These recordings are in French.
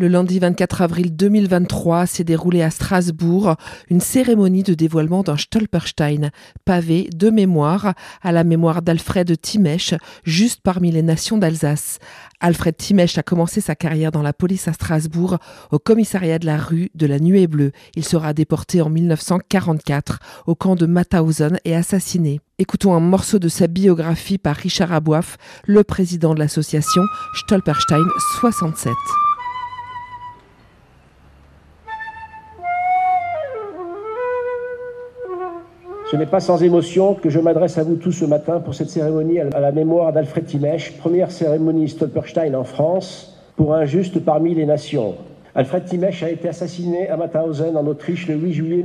Le lundi 24 avril 2023 s'est déroulée à Strasbourg une cérémonie de dévoilement d'un Stolperstein, pavé de mémoire à la mémoire d'Alfred Thimesch, juste parmi les nations d'Alsace. Alfred Thimesch a commencé sa carrière dans la police à Strasbourg, au commissariat de la rue de la Nuée Bleue. Il sera déporté en 1944 au camp de Mauthausen et assassiné. Écoutons un morceau de sa biographie par Richard Aboif, le président de l'association Stolperstein 67. Ce n'est pas sans émotion que je m'adresse à vous tous ce matin pour cette cérémonie à la mémoire d'Alfred Thimesch, première cérémonie Stolperstein en France, pour un juste parmi les nations. Alfred Thimesch a été assassiné à Mauthausen en Autriche le 8 juillet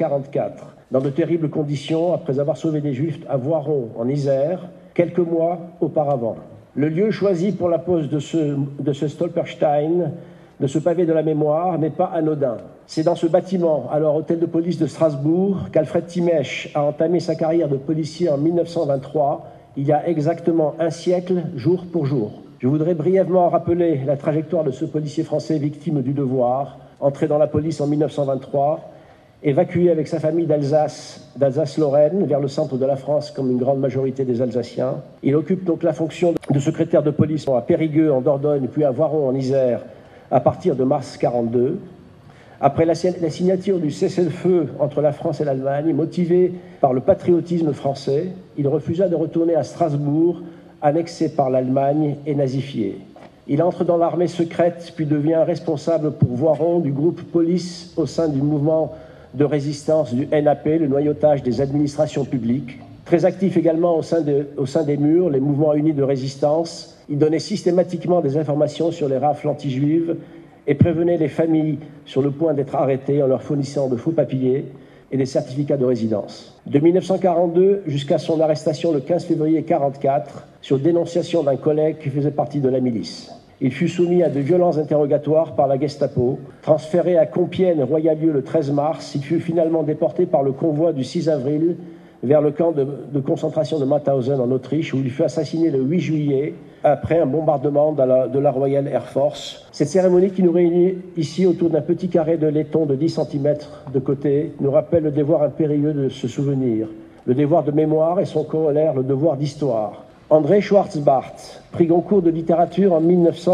1944, dans de terribles conditions, après avoir sauvé des Juifs à Voiron, en Isère, quelques mois auparavant. Le lieu choisi pour la pose de ce Stolperstein, de ce pavé de la mémoire, n'est pas anodin. C'est dans ce bâtiment, alors hôtel de police de Strasbourg, qu'Alfred Thimesch a entamé sa carrière de policier en 1923, il y a exactement un siècle, jour pour jour. Je voudrais brièvement rappeler la trajectoire de ce policier français victime du devoir, entré dans la police en 1923, évacué avec sa famille d'Alsace-Lorraine vers le centre de la France comme une grande majorité des Alsaciens. Il occupe donc la fonction de secrétaire de police à Périgueux en Dordogne, puis à Voiron en Isère, à partir de mars 1942. Après la signature du cessez-le-feu entre la France et l'Allemagne, motivé par le patriotisme français, il refusa de retourner à Strasbourg, annexé par l'Allemagne et nazifié. Il entre dans l'armée secrète, puis devient responsable pour Voiron du groupe police au sein du mouvement de résistance du NAP, le noyautage des administrations publiques. Très actif également au sein des murs, les mouvements unis de résistance, il donnait systématiquement des informations sur les rafles anti-juives et prévenait les familles sur le point d'être arrêtées en leur fournissant de faux papiers et des certificats de résidence. De 1942 jusqu'à son arrestation le 15 février 1944, sur dénonciation d'un collègue qui faisait partie de la milice. Il fut soumis à de violents interrogatoires par la Gestapo. Transféré à Compiègne-Royalieu le 13 mars, il fut finalement déporté par le convoi du 6 avril vers le camp de concentration de Mauthausen en Autriche, où il fut assassiné le 8 juillet après un bombardement de la Royal Air Force. Cette cérémonie qui nous réunit ici autour d'un petit carré de laiton de 10 cm de côté nous rappelle le devoir impérieux de se souvenir, le devoir de mémoire et son corollaire, le devoir d'histoire. André Schwarzbart, prix Goncourt de littérature en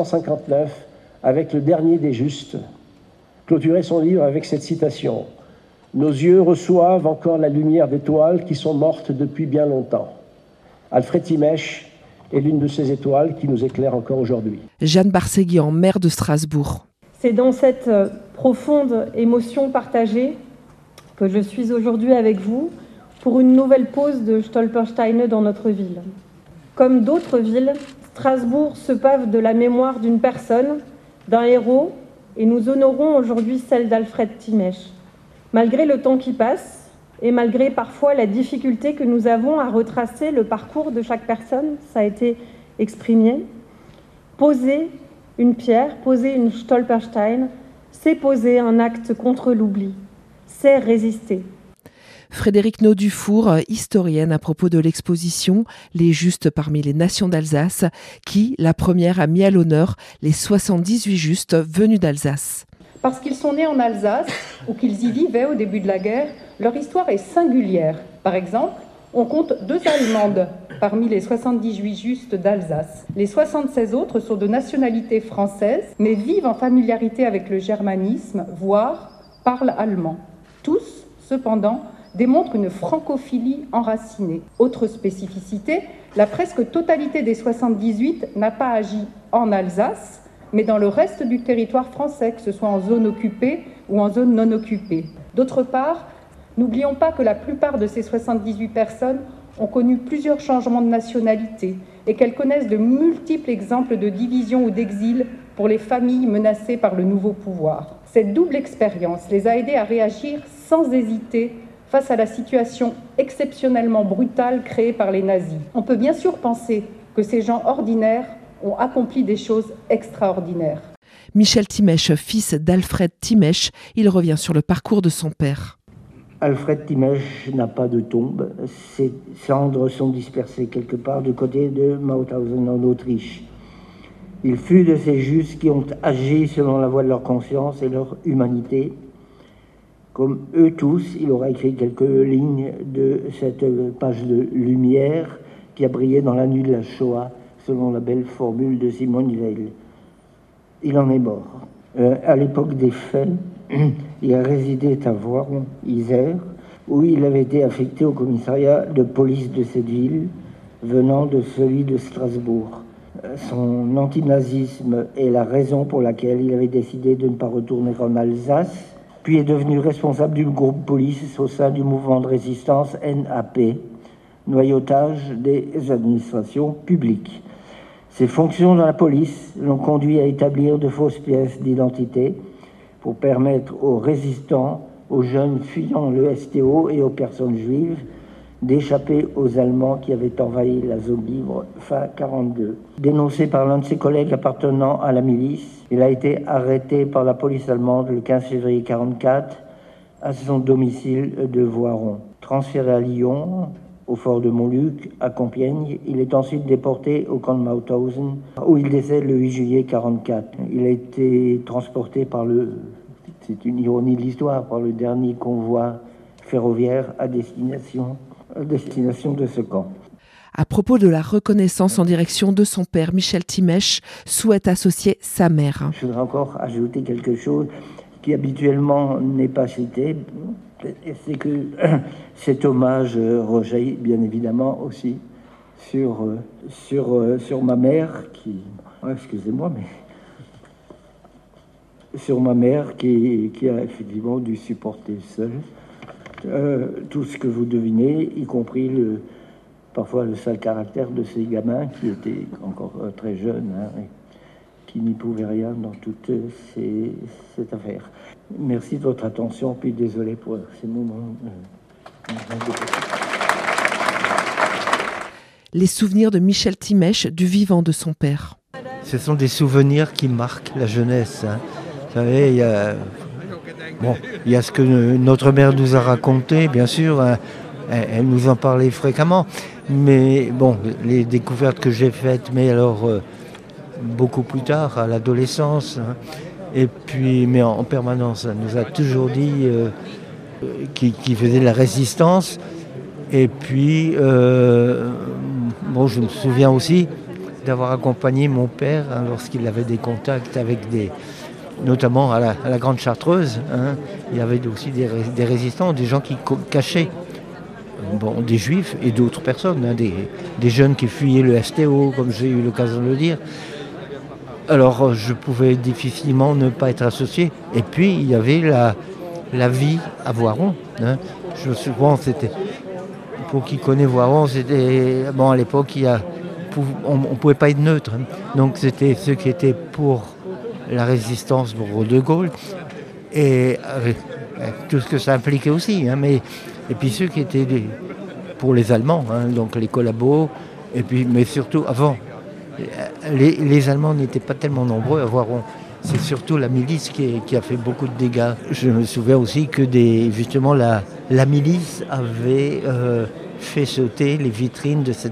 1959 avec Le Dernier des Justes, clôturait son livre avec cette citation: « Nos yeux reçoivent encore la lumière d'étoiles qui sont mortes depuis bien longtemps. » Alfred Thimesch est l'une de ces étoiles qui nous éclaire encore aujourd'hui. Jeanne Barséguian, maire de Strasbourg. C'est dans cette profonde émotion partagée que je suis aujourd'hui avec vous pour une nouvelle pose de Stolpersteine dans notre ville. Comme d'autres villes, Strasbourg se pave de la mémoire d'une personne, d'un héros, et nous honorons aujourd'hui celle d'Alfred Thimesch. Malgré le temps qui passe, et malgré parfois la difficulté que nous avons à retracer le parcours de chaque personne, ça a été exprimé, poser une pierre, poser une Stolperstein, c'est poser un acte contre l'oubli, c'est résister. Frédérique Naudufour, historienne à propos de l'exposition « Les Justes parmi les nations d'Alsace » qui, la première, a mis à l'honneur les 78 Justes venus d'Alsace. Parce qu'ils sont nés en Alsace ou qu'ils y vivaient au début de la guerre, leur histoire est singulière. Par exemple, on compte 2 Allemandes parmi les 78 Justes d'Alsace. Les 76 autres sont de nationalité française, mais vivent en familiarité avec le germanisme, voire parlent allemand. Tous, cependant, démontrent une francophilie enracinée. Autre spécificité, la presque totalité des 78 n'a pas agi en Alsace, mais dans le reste du territoire français, que ce soit en zone occupée ou en zone non occupée. D'autre part, n'oublions pas que la plupart de ces 78 personnes ont connu plusieurs changements de nationalité et qu'elles connaissent de multiples exemples de division ou d'exil pour les familles menacées par le nouveau pouvoir. Cette double expérience les a aidées à réagir sans hésiter face à la situation exceptionnellement brutale créée par les nazis. On peut bien sûr penser que ces gens ordinaires ont accompli des choses extraordinaires. Michel Thimesch, fils d'Alfred Thimesch, il revient sur le parcours de son père. Alfred Thimesch n'a pas de tombe. Ses cendres sont dispersées quelque part du côté de Mauthausen en Autriche. Il fut de ces justes qui ont agi selon la voie de leur conscience et leur humanité. Comme eux tous, il aura écrit quelques lignes de cette page de lumière qui a brillé dans la nuit de la Shoah, selon la belle formule de Simone Weil. Il en est mort. À l'époque des faits, il a résidé à Voiron, Isère, où il avait été affecté au commissariat de police de cette ville, venant de celui de Strasbourg. Son antinazisme est la raison pour laquelle il avait décidé de ne pas retourner en Alsace, puis est devenu responsable du groupe police au sein du mouvement de résistance NAP, noyautage des administrations publiques. Ses fonctions dans la police l'ont conduit à établir de fausses pièces d'identité pour permettre aux résistants, aux jeunes fuyant le STO et aux personnes juives d'échapper aux Allemands qui avaient envahi la zone libre fin 1942. Dénoncé par l'un de ses collègues appartenant à la milice, il a été arrêté par la police allemande le 15 février 1944 à son domicile de Voiron. Transféré à Lyon, au fort de Montluc, à Compiègne, il est ensuite déporté au camp de Mauthausen, où il décède le 8 juillet 1944. Il a été transporté c'est une ironie de l'histoire, par le dernier convoi ferroviaire à destination de ce camp. À propos de la reconnaissance en direction de son père, Michel Timech souhaite associer sa mère. Je voudrais encore ajouter quelque chose qui habituellement n'est pas cité, c'est que cet hommage rejaillit bien évidemment aussi sur ma mère sur ma mère qui a effectivement dû supporter seule tout ce que vous devinez, y compris parfois le sale caractère de ces gamins qui étaient encore très jeunes, et qui n'y pouvaient rien dans toute cette affaire. Merci de votre attention, puis désolé pour ces moments. Les souvenirs de Michel Timech du vivant de son père. Ce sont des souvenirs qui marquent la jeunesse. Vous savez, il y a ce que notre mère nous a raconté, bien sûr, elle nous en parlait fréquemment, mais bon, les découvertes que j'ai faites, mais alors beaucoup plus tard, à l'adolescence, et puis, mais en permanence, elle nous a toujours dit qu'il faisait de la résistance, et puis, je me souviens aussi d'avoir accompagné mon père lorsqu'il avait des contacts avec notamment à la Grande Chartreuse, il y avait aussi des résistants, des gens qui cachaient, des juifs et d'autres personnes, des jeunes qui fuyaient le STO, comme j'ai eu l'occasion de le dire. Alors je pouvais difficilement ne pas être associé. Et puis il y avait la vie à Voiron. Je me souviens, c'était, pour qui connaît Voiron, c'était, à l'époque, on ne pouvait pas être neutre. Donc c'était ceux qui étaient pour la résistance pour De Gaulle, et avec tout ce que ça impliquait aussi, et puis ceux qui étaient pour les Allemands, donc les collabos, mais surtout avant, les Allemands n'étaient pas tellement nombreux à Voiron. C'est surtout la milice qui a fait beaucoup de dégâts. Je me souviens aussi que justement la milice avait fait sauter les vitrines de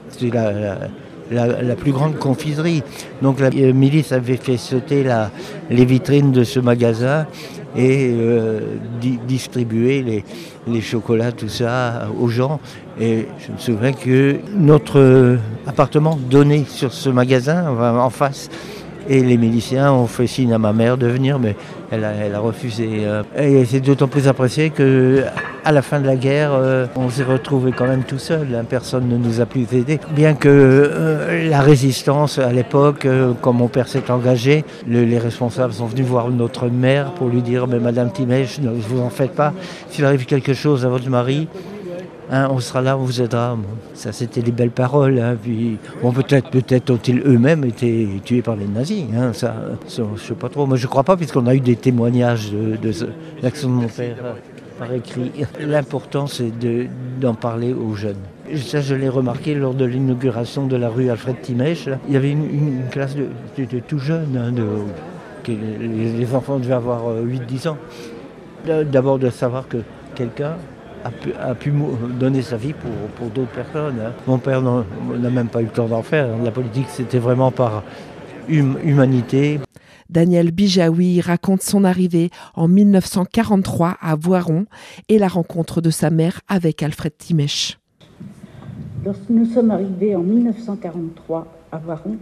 la plus grande confiserie. Donc la milice avait fait sauter les vitrines de ce magasin et distribuer les chocolats, tout ça, aux gens. Et je me souviens que notre appartement donnait sur ce magasin, en face. Et les miliciens ont fait signe à ma mère de venir, mais elle a refusé. Et c'est d'autant plus apprécié qu'à la fin de la guerre, on s'est retrouvés quand même tout seul. Personne ne nous a pu aider. Bien que la résistance, à l'époque, quand mon père s'est engagé, les responsables sont venus voir notre mère pour lui dire « Mais Madame Timech, ne vous en faites pas. S'il arrive quelque chose à votre mari, on sera là, on vous aidera. » Ça, c'était des belles paroles. Puis, peut-être ont-ils eux-mêmes été tués par les nazis. Ça, je ne sais pas trop. Moi, je ne crois pas, puisqu'on a eu des témoignages de l'action de mon père par écrit. L'important, c'est d'en parler aux jeunes. Ça, je l'ai remarqué lors de l'inauguration de la rue Alfred Timech. Il y avait une classe de tout jeunes. Les enfants devaient avoir 8-10 ans. D'abord, de savoir que quelqu'un a pu donner sa vie pour d'autres personnes. Mon père n'a même pas eu le temps d'en faire. La politique, c'était vraiment par humanité. Daniel Bijaoui raconte son arrivée en 1943 à Voiron et la rencontre de sa mère avec Alfred Timech. Lorsque nous sommes arrivés en 1943 à Voiron,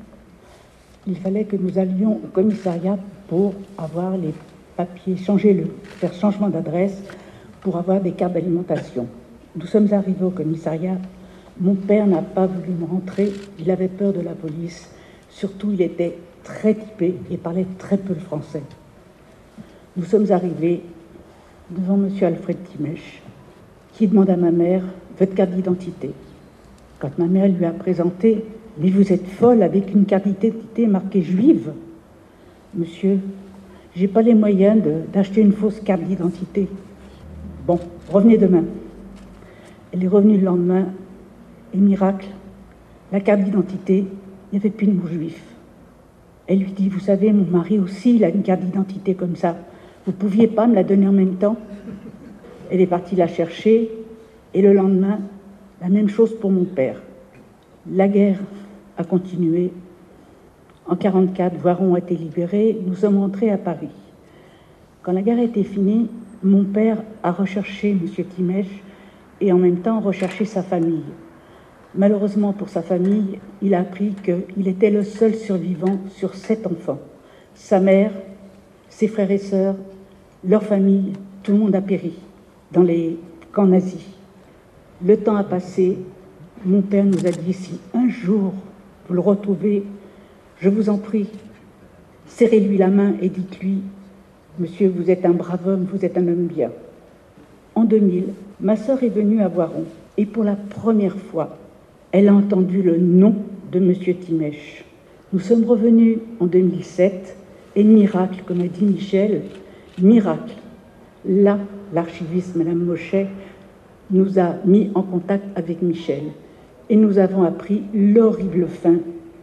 il fallait que nous allions au commissariat pour avoir les papiers, faire changement d'adresse pour avoir des cartes d'alimentation. Nous sommes arrivés au commissariat. Mon père n'a pas voulu me rentrer, il avait peur de la police. Surtout, il était très typé et parlait très peu le français. Nous sommes arrivés devant M. Alfred Timech, qui demande à ma mère « votre carte d'identité ». Quand ma mère lui a présenté « mais vous êtes folle avec une carte d'identité marquée juive ». « Monsieur, j'ai pas les moyens d'acheter une fausse carte d'identité. Bon, revenez demain. » Elle est revenue le lendemain et miracle, la carte d'identité, il n'y avait plus de mot juif. Elle lui dit, vous savez, mon mari aussi, il a une carte d'identité comme ça. Vous ne pouviez pas me la donner en même temps? Elle est partie la chercher et le lendemain, la même chose pour mon père. La guerre a continué. En 1944, Voiron a été libéré. Nous sommes rentrés à Paris. Quand la guerre a été finie, mon père a recherché M. Timech et en même temps recherché sa famille. Malheureusement pour sa famille, il a appris qu'il était le seul survivant sur 7 enfants. Sa mère, ses frères et sœurs, leur famille, tout le monde a péri dans les camps nazis. Le temps a passé. Mon père nous a dit, si un jour vous le retrouvez, je vous en prie, serrez-lui la main et dites-lui, monsieur, vous êtes un brave homme, vous êtes un homme bien. En 2000, ma sœur est venue à Voiron et pour la première fois, elle a entendu le nom de M. Timech. Nous sommes revenus en 2007 et miracle, comme a dit Michel, miracle. Là, l'archiviste Mme Mochet nous a mis en contact avec Michel et nous avons appris l'horrible fin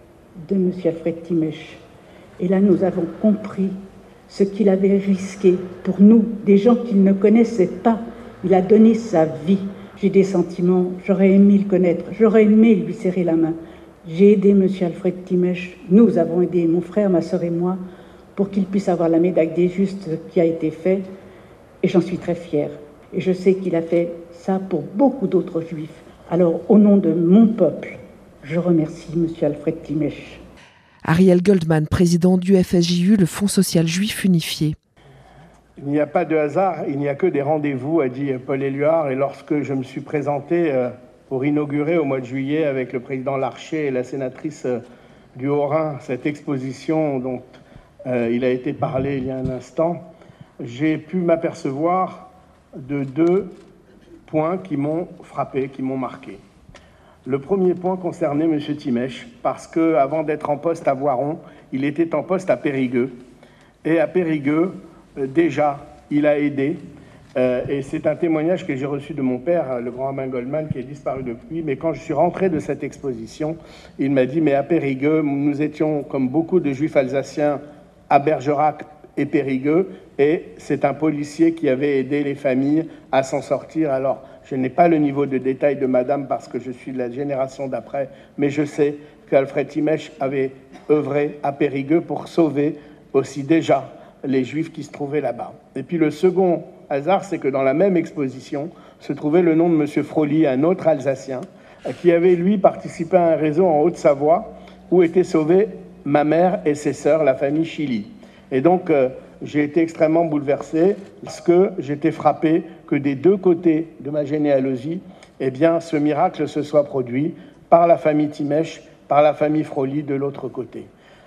de M. Alfred Timech. Et là, nous avons compris ce qu'il avait risqué pour nous, des gens qu'il ne connaissait pas. Il a donné sa vie. J'ai des sentiments, j'aurais aimé le connaître, j'aurais aimé lui serrer la main. J'ai aidé M. Alfred Timech, nous avons aidé, mon frère, ma sœur et moi, pour qu'il puisse avoir la médaille des justes qui a été faite, et j'en suis très fière. Et je sais qu'il a fait ça pour beaucoup d'autres juifs. Alors, au nom de mon peuple, je remercie M. Alfred Timech. Ariel Goldman, président du FSJU, le Fonds social juif unifié. Il n'y a pas de hasard, il n'y a que des rendez-vous, a dit Paul Éluard. Et lorsque je me suis présenté pour inaugurer au mois de juillet avec le président Larcher et la sénatrice du Haut-Rhin cette exposition dont il a été parlé il y a un instant, j'ai pu m'apercevoir de 2 points qui m'ont frappé, qui m'ont marqué. Le premier point concernait M. Timech, parce qu'avant d'être en poste à Voiron, il était en poste à Périgueux. Et à Périgueux, déjà, il a aidé, et c'est un témoignage que j'ai reçu de mon père, le grand Romain Goldman, qui est disparu depuis, mais quand je suis rentré de cette exposition, il m'a dit, mais à Périgueux, nous étions, comme beaucoup de juifs alsaciens, à Bergerac et Périgueux, et c'est un policier qui avait aidé les familles à s'en sortir. Alors, je n'ai pas le niveau de détail de madame parce que je suis de la génération d'après, mais je sais qu'Alfred Timech avait œuvré à Périgueux pour sauver aussi déjà les Juifs qui se trouvaient là-bas. Et puis le second hasard, c'est que dans la même exposition se trouvait le nom de M. Froli, un autre Alsacien, qui avait, lui, participé à un réseau en Haute-Savoie où étaient sauvées ma mère et ses sœurs, la famille Chili. Et donc, j'ai été extrêmement bouleversé parce que j'étais frappé que des 2 côtés de ma généalogie, eh bien, ce miracle se soit produit par la famille Timech, par la famille Froli de l'autre côté.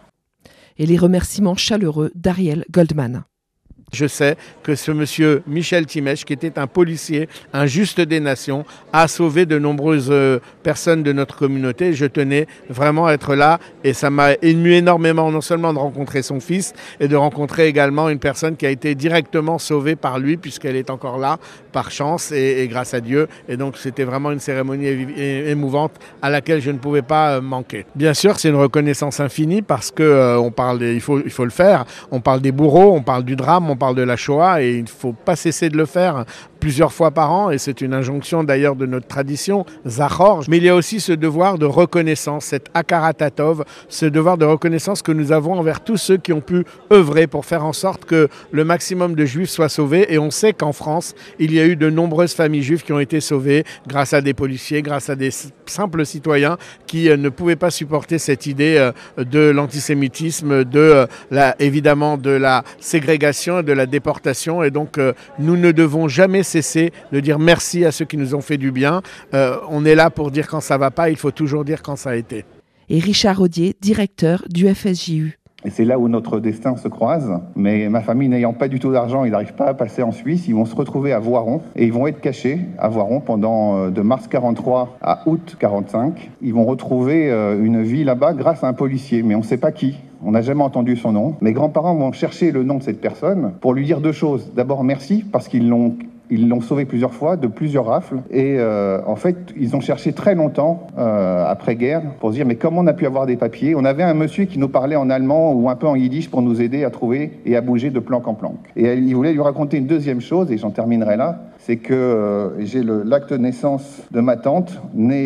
Et les remerciements chaleureux d'Ariel Goldman. Je sais que ce monsieur Michel Timech, qui était un policier, un juste des nations, a sauvé de nombreuses personnes de notre communauté. Je tenais vraiment à être là et ça m'a ému énormément, non seulement de rencontrer son fils et de rencontrer également une personne qui a été directement sauvée par lui puisqu'elle est encore là par chance et grâce à Dieu. Et donc c'était vraiment une cérémonie émouvante à laquelle je ne pouvais pas manquer. Bien sûr, c'est une reconnaissance infinie parce que il faut le faire. On parle des bourreaux, on parle du drame, on parle de la Shoah et il ne faut pas cesser de le faire plusieurs fois par an, et c'est une injonction d'ailleurs de notre tradition, Zachor. Mais il y a aussi ce devoir de reconnaissance, cet Akaratatov, ce devoir de reconnaissance que nous avons envers tous ceux qui ont pu œuvrer pour faire en sorte que le maximum de Juifs soient sauvés. Et on sait qu'en France, il y a eu de nombreuses familles juives qui ont été sauvées grâce à des policiers, grâce à des simples citoyens qui ne pouvaient pas supporter cette idée de l'antisémitisme, évidemment de la ségrégation et de la déportation. Et donc nous ne devons jamais cesser de dire merci à ceux qui nous ont fait du bien. On est là pour dire quand ça ne va pas, il faut toujours dire quand ça a été. Et Richard Audier, directeur du FSJU. Et c'est là où notre destin se croise. Mais ma famille n'ayant pas du tout d'argent, ils n'arrivent pas à passer en Suisse. Ils vont se retrouver à Voiron et ils vont être cachés à Voiron pendant de mars 43 à août 45. Ils vont retrouver une vie là-bas grâce à un policier, mais on ne sait pas qui. On n'a jamais entendu son nom. Mes grands-parents vont chercher le nom de cette personne pour lui dire deux choses. D'abord, merci, parce qu'ils l'ont sauvé plusieurs fois, de plusieurs rafles. Et en fait, ils ont cherché très longtemps, après-guerre, pour se dire, mais comment on a pu avoir des papiers ? On avait un monsieur qui nous parlait en allemand ou un peu en yiddish pour nous aider à trouver et à bouger de planque en planque. Et il voulait lui raconter une deuxième chose, et j'en terminerai là, c'est que j'ai l'acte de naissance de ma tante, née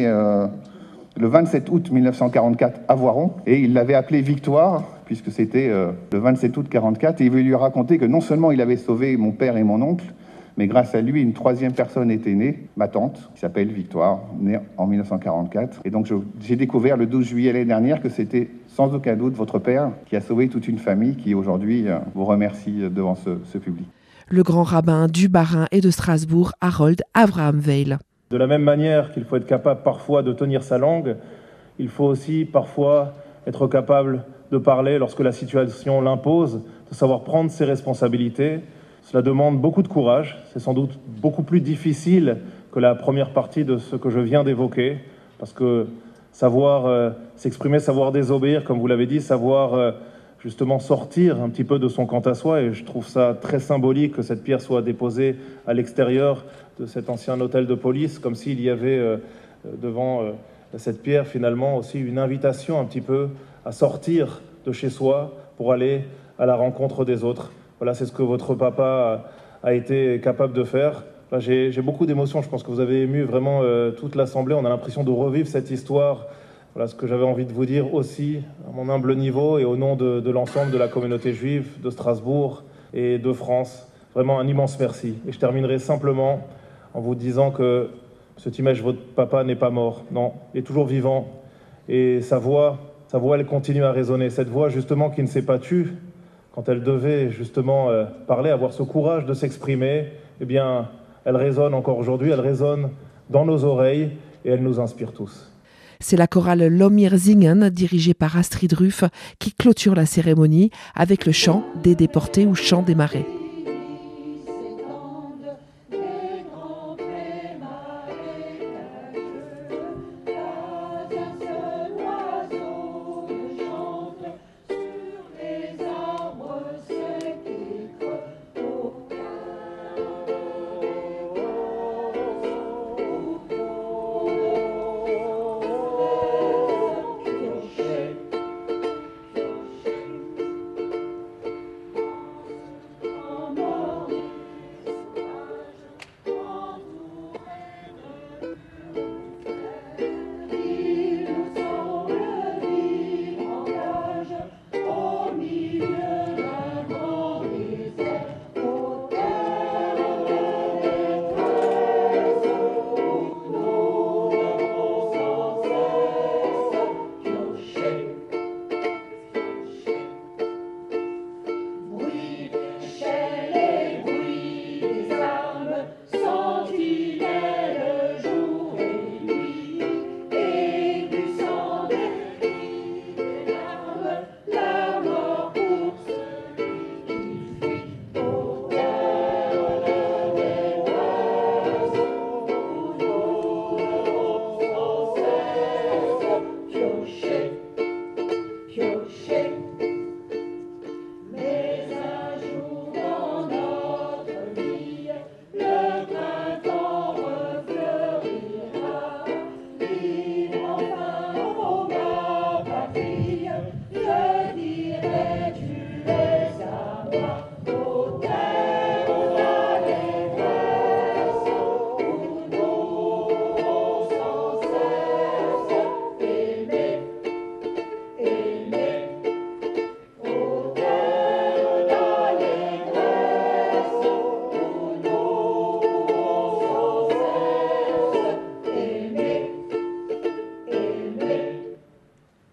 le 27 août 1944 à Voiron, et il l'avait appelée Victoire, puisque c'était le 27 août 1944, et il voulait lui raconter que non seulement il avait sauvé mon père et mon oncle, mais grâce à lui, une troisième personne était née, ma tante, qui s'appelle Victoire, née en 1944. Et donc j'ai découvert le 12 juillet l'année dernière que c'était sans aucun doute votre père qui a sauvé toute une famille qui aujourd'hui vous remercie devant ce public. Le grand rabbin du Bas-Rhin et de Strasbourg, Harold Avraham Weil. De la même manière qu'il faut être capable parfois de tenir sa langue, il faut aussi parfois être capable de parler lorsque la situation l'impose, de savoir prendre ses responsabilités. Cela demande beaucoup de courage, c'est sans doute beaucoup plus difficile que la première partie de ce que je viens d'évoquer, parce que savoir s'exprimer, savoir désobéir, comme vous l'avez dit, savoir justement sortir un petit peu de son quant à soi, et je trouve ça très symbolique que cette pierre soit déposée à l'extérieur de cet ancien hôtel de police, comme s'il y avait devant cette pierre finalement aussi une invitation un petit peu à sortir de chez soi pour aller à la rencontre des autres. Voilà, c'est ce que votre papa a été capable de faire. Là, j'ai beaucoup d'émotions, je pense que vous avez ému vraiment toute l'Assemblée. On a l'impression de revivre cette histoire. Voilà ce que j'avais envie de vous dire aussi, à mon humble niveau et au nom de l'ensemble de la communauté juive de Strasbourg et de France. Vraiment un immense merci. Et je terminerai simplement en vous disant que ce Timesh, votre papa, n'est pas mort. Non, il est toujours vivant. Et sa voix, elle continue à résonner. Cette voix, justement, qui ne s'est pas tue, quand elle devait justement parler, avoir ce courage de s'exprimer, eh bien, elle résonne encore aujourd'hui, elle résonne dans nos oreilles et elle nous inspire tous. C'est la chorale Lomir Singen, dirigée par Astrid Ruff, qui clôture la cérémonie avec le chant des déportés ou chant des marais.